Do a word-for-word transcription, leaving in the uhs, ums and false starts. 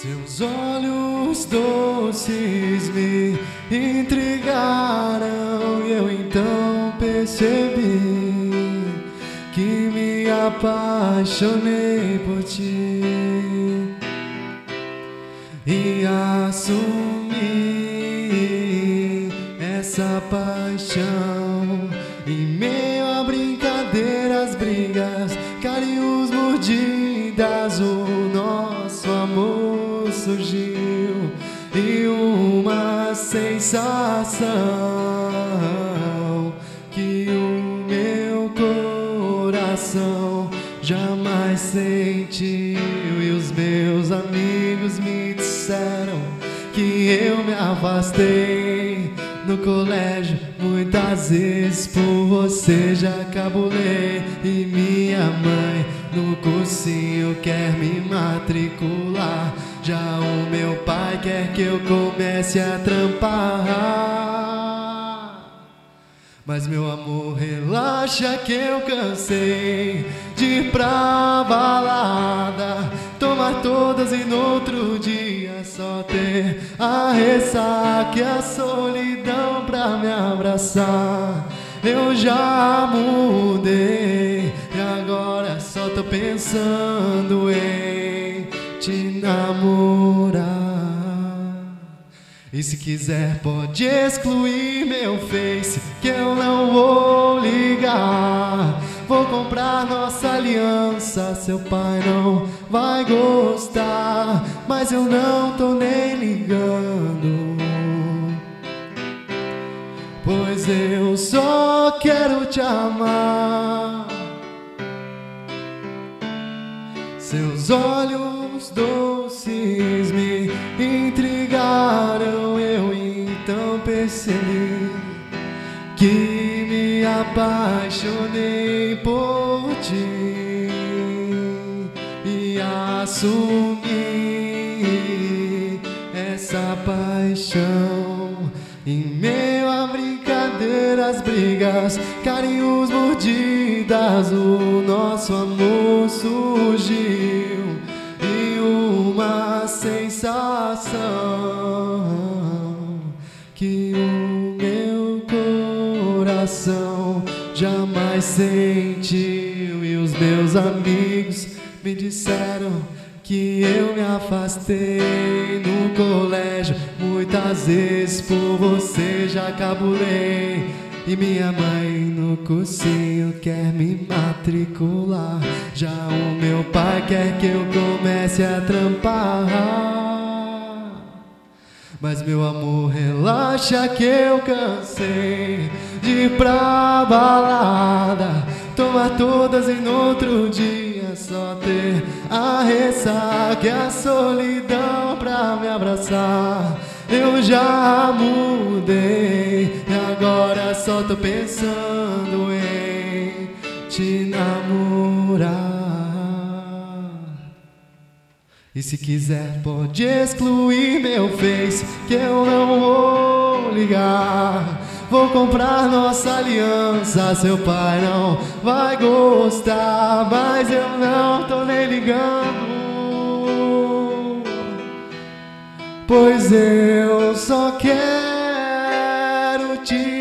Seus olhos doces me intrigaram e eu então percebi que me apaixonei por ti e assumi essa paixão em meio a brincadeiras, brigas, carinhos, mordidas. O nosso amor surgiu e uma sensação que o meu coração jamais sentiu. E os meus amigos me disseram que eu me afastei no colégio muitas vezes por você, já cabulei. E minha mãe no cursinho quer me matricular, já o meu pai quer que eu comece a trampar. Mas meu amor, relaxa que eu cansei de ir pra balada, tomar todas e no outro dia só ter a ressaca e a solidão pra me abraçar. Eu já mudei e agora só tô pensando em te namorar. E se quiser pode excluir meu Face, que eu não vou ligar. Vou comprar nossa aliança, seu pai não vai gostar, mas eu não tô nem ligando, pois eu só quero te amar. Seus olhos doces me intrigaram, eu então percebi que me apaixonei por ti e assumi essa paixão em meio a brincadeiras, brigas, carinhos, mordidas. O nosso amor surgiu e uma sensação que o meu coração jamais sentiu. E os meus amigos me disseram que eu me afastei no colégio muitas vezes por você, já cabulei. E minha mãe no cursinho quer me matricular, já o meu pai quer que eu comece a trampar. Mas meu amor, relaxa que eu cansei de ir pra balada, tomar todas e no outro dia só ter a ressaca e a solidão pra me abraçar. Eu já mudei e agora só tô pensando em te namorar. E se quiser pode excluir meu Face, que eu não vou ligar. Vou comprar nossa aliança, seu pai não vai gostar, mas eu não tô nem ligando, pois eu só quero te